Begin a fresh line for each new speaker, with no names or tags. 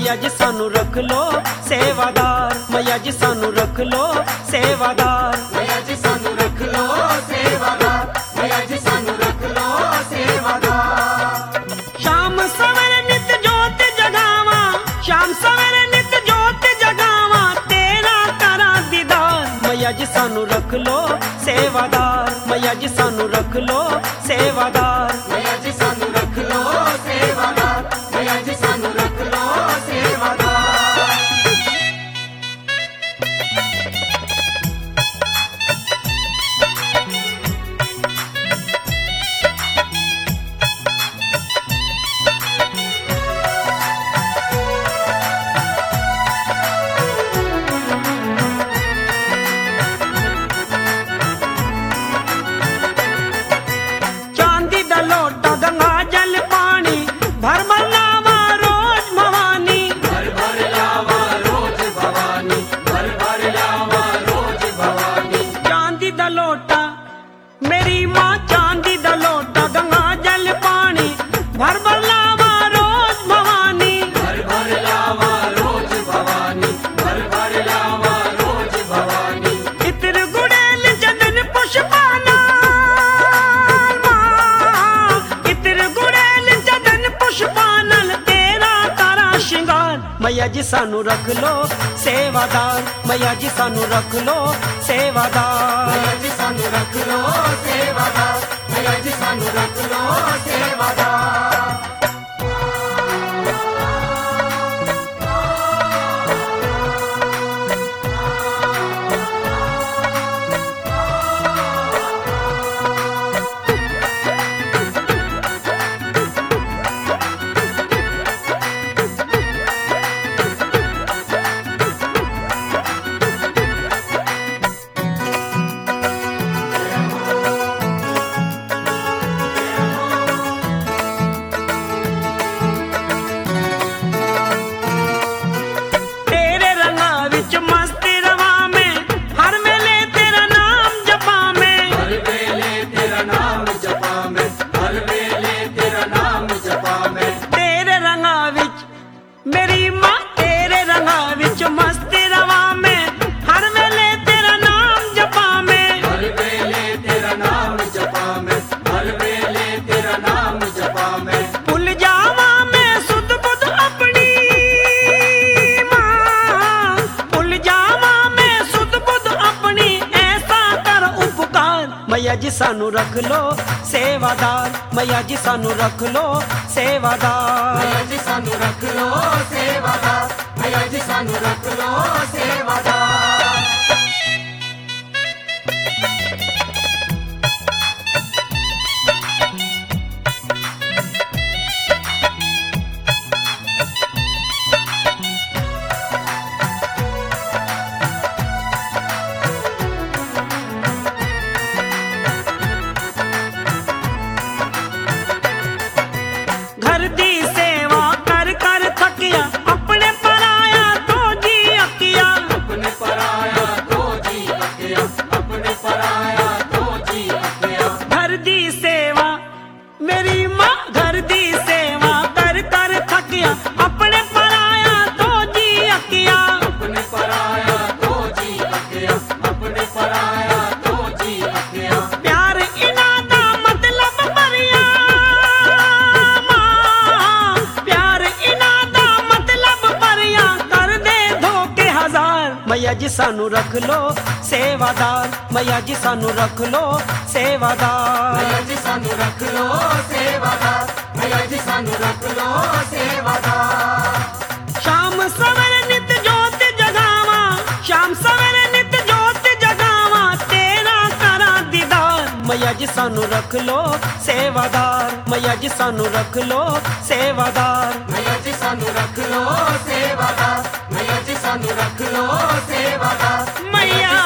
मैया जी सानू रख लो सेवादार, मैया जी सानू रख लो सेवादार,
मैया जी सानू रख लो सेवादार, मैया जी सानू रख लो सेवादार।
शाम सवेरे नित जोत जगावा, शाम सवेरे नित जोत जगावा, तेरा करा दीदार, मैया जी सानू रख लो सेवादार, मैया जी सानू रख लो सेवादार,
मैया जी सानू रख लो सेवादार, मैया जी सानू रख लो सेवादार।
चांदी दा लोटा गंगा जल पानी भर भर लावा रोज भवानी,
भर भर लावा रोज भवानी, भर भर लावा रोज भवानी।
चांदी दा लोटा मेरी माँ, चांदी दा लोटा गंगा जल पानी भर भर लावा रोज भवानी,
भर भर लावा रोज भवानी, भर भर लावा रोज भवानी।
इत्र गुड़ेल जदन पुष्पाना इत्र गुड़ेल जदन पुष्पानल, तेरा तारा श्रृंगार, मैया जी सानू रख लो सेवादार, मैया जी सानू रख लो सेवादार,
मैया जी सानू रख लो सेवादार, मैया जी सानू रख लो सेवादार।
तेरे रंगा विच मस्त रवा में, हर वेले तेरा नाम जपा में,
हर वेले तेरा नाम जपा मैं, हर वेले तेरा नाम जपा मैं।
तेरे रंगा विच मेरी माँ, तेरे रंगा विच मस्त रवा में, हर वेले तेरा नाम जपा में,
हर वेले तेरा नाम जपा मैं, हर वेले तेरा नाम जपा मैं।
भूल जावा मैं सुध बुध अपनी माँ, भूल जावा मैं सुध बुध अपनी, ऐसा कर उपकार, मैया जी सानू रख लो सेवादार, मैया जी सानू रख लो सेवादार,
मैया जी सानू रख लो सेवादार, मैया जी सानू रख लो सेवादार।
घर दी सेवा कर कर थकिया, अपने पराया तो जी अकिया,
अपने पराया तो जी अकिया, अपने पराया तो जी अकिया।
घर दी सेवा मेरी माँ, घर दी सेवा कर कर थकिया, अपने पराया तो जी अकिया,
अपने पराया तो जी अकिया, अपने पराया तो जी अकिया।
प्यार इना दा मतलब भरिया माँ, प्यार इना दा मतलब भरिया, कर दे धोखे हजार, मैया जी सानू रख लो सेवादार, मैया जी सानू रख लो सेवादार,
मैया जी सानू रख लो सेवादार, मैया जी सानू रख लो सेवादार।
शाम सवेरे नित जोत जगावा, शाम सवेरे नित जोत जगावा, तेरा करा दीदार, मैया जी सानू रख लो सेवादार, मैया जी सानू रख लो सेवादार,
मैया जी सानू रख लो सेवादार, मैया जी सानू रख लो सेवादार।
मैया